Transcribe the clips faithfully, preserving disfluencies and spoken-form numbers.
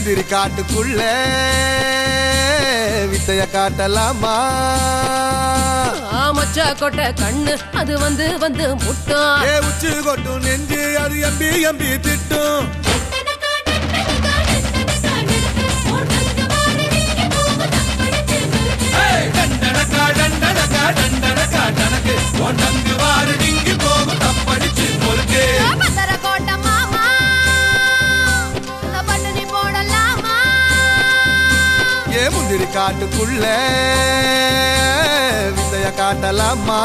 முந்திரி காட்டுக்குள்ள வித்தைய காட்டலாமா? மச்சா கொட்ட கண்ணு அது வந்து வந்து முட்டும். ஏ உச்சி கொட்டும் நெஞ்சு அது எம்பி எம்பி திட்டும். ஏ முந்திரி காட்டுக்குள்ள வித்தைய காட்டலாமா?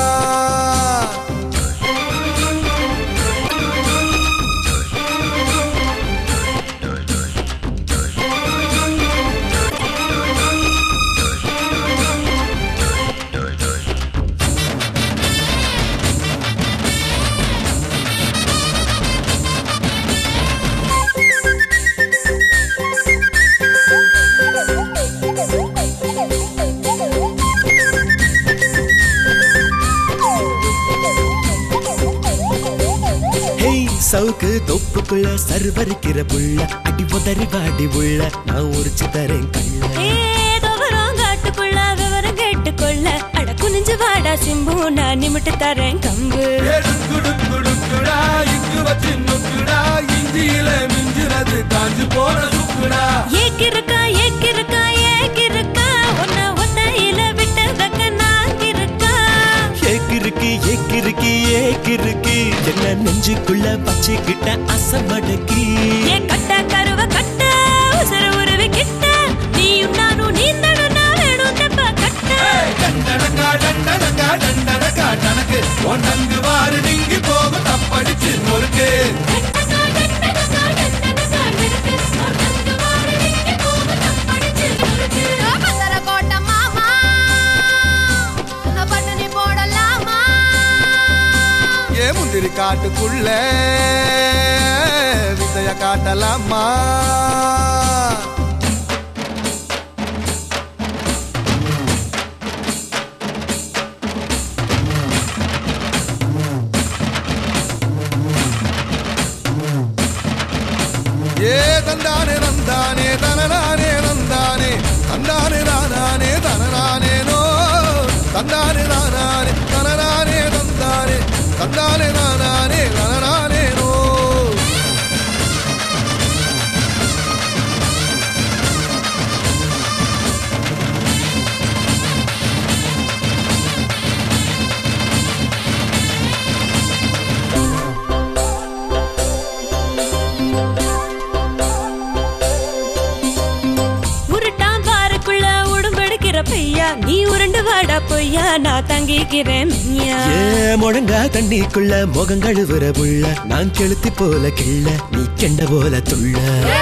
சவுக்கு தொப்புக்குள்ள சர்வரிக்கிற புள்ள அடி உதறி வாடி உள்ள நான் உரிச்சு தரேன் கள்ள. காட்டுக்குள்ள விவரம் கேட்டுக்கொள்ள அட குனிஞ்சு வாடா சிம்பு நான் நிமிட்டு தரேன் கம்பு. ஏக்கிருக்கா ஏக்கிருக்கா ஏக்கிருக்கா ஒன்ன ஒத்தையில விட்டு வைக்க நான் இருக்கா. ஏக்கிருக்கு ஏக்கிருக்கு ஏக்கிருக்கு என்ன நெஞ்சுக்குள்ள பச்சைக்கிட்ட அசமடக்கி. ஏ கட்ட கருவ கட்ட உசர உருவி கிட்ட நீயும் நானும் நீந்தணும் நான் வேணும் தெப்ப கட்ட. டண்டனக்கா டண்டனக்கா டண்டனக்கா டனக்கு ஒன்னங்கு வாரு நீங்கி போக தப்படிச்சு நொறுக்கு. முந்திரி காட்டுக்குள்ள வித்தைய காட்டலாமா? ஏ தந்தானே நந்தானே தனநானே நந்தானே தந்தானே நானே தனநானே நோ தந்தானே நானே தனநானே தந்தானே தந்தானே நானே நானே நோ. உருட்டான் பாருக்குள்ள உடும்பெடுக்கிற பையா நீ உருண்டு வாடா பொய்யா நான் தங்கிக்கிறேன். ஏ முழங்கா தண்ணிக்குள்ள முகம் கழுவுற புள்ள நான் கெளுத்தி போல கிள்ள நீ கெண்ட போல துள்ள.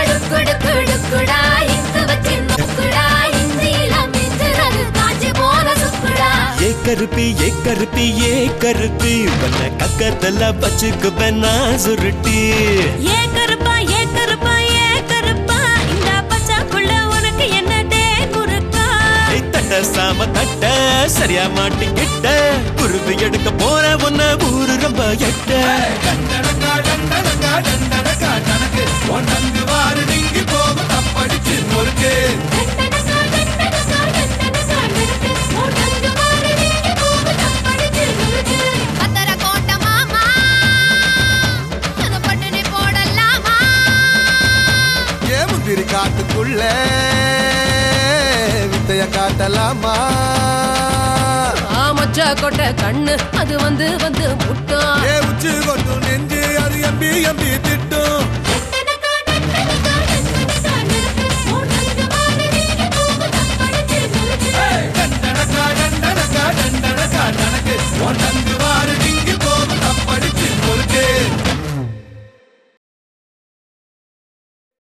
ஏ கருப்பி ஏ கருப்பி ஏ கருப்பி பண்ண கக்கத்தல்ல பச்சுக்குப்பேன் நான் சுருட்டி. ஏ கருப்பா ஏ கருப்பா ஏ கருப்பா இந்த பச்சாக்குள்ள உனக்கு என்ன தேங்குருக்கா. தட்ட சாம தட்ட சரியா மாட்டிக்கிட்ட குருவி எடுக்க போற ஒன்ன ஊரு ரொம்ப எட்ட. டண்டனக்கா டண்டனக்கா டண்டனக்கா டனக்கு ஒன்னங்கு வாரு நீங்கி போக தப்படிச்சு நொறுக்கு. ஏ முந்திரி காட்டுக்குள்ள வித்தைய காட்டலாமா? மச்சா கொட்ட கண்ணு அது வந்து வந்து முட்டும். ஏ உச்சி கொட்டும் நெஞ்சு அது எம்பி எம்பி